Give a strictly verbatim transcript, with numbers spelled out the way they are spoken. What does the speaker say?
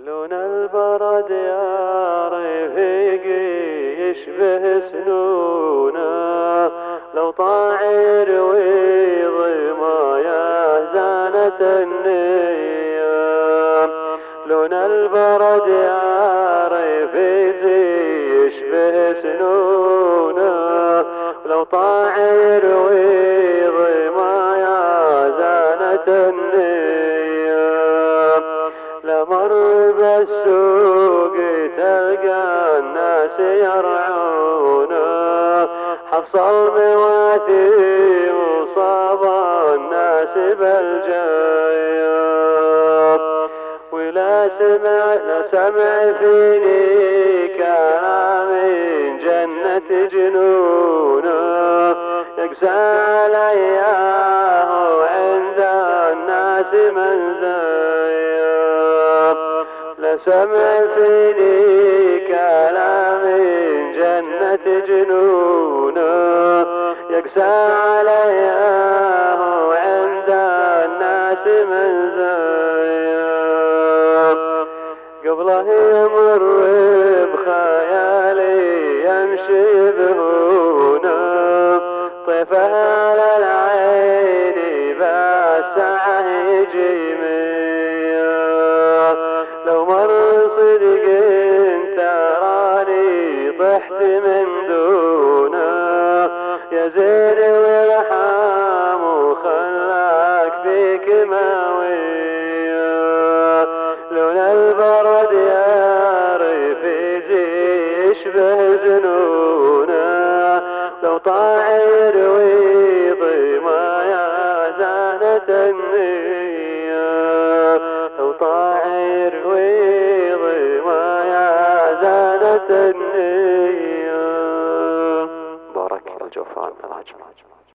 لون البرد يا رفيقي يشبه سنونه، لو طاير ويضمى يا زانة النية. لون البرد يا رفيقي يشبه سنونه، لو طاير ويضمى يا زانة النية. لمر بالسوق تلقى الناس يرعونه، حصل مواتي وصاب الناس بالجاية. ولا سمع لا سمع فيني كلام من جنة جنونه، يقسى علياه عند الناس منزايا. لا سمع فيني كلام من جنة جنونه، يقسى علياه عند الناس منزايا. قبله يمر بخيالي يمشي بهونه، طيفه على العين بالساعة يجي مية. لو مر صدق تراني طحت من دونه، يا زين وارحم وخلاك فيك ماوية. لون البرد يا رفيقي يشبه زنونه، لو طاير ويضمى يا زانة النية. لو طاير ويضمى يا زانة النية. بارك الجوفان العجم.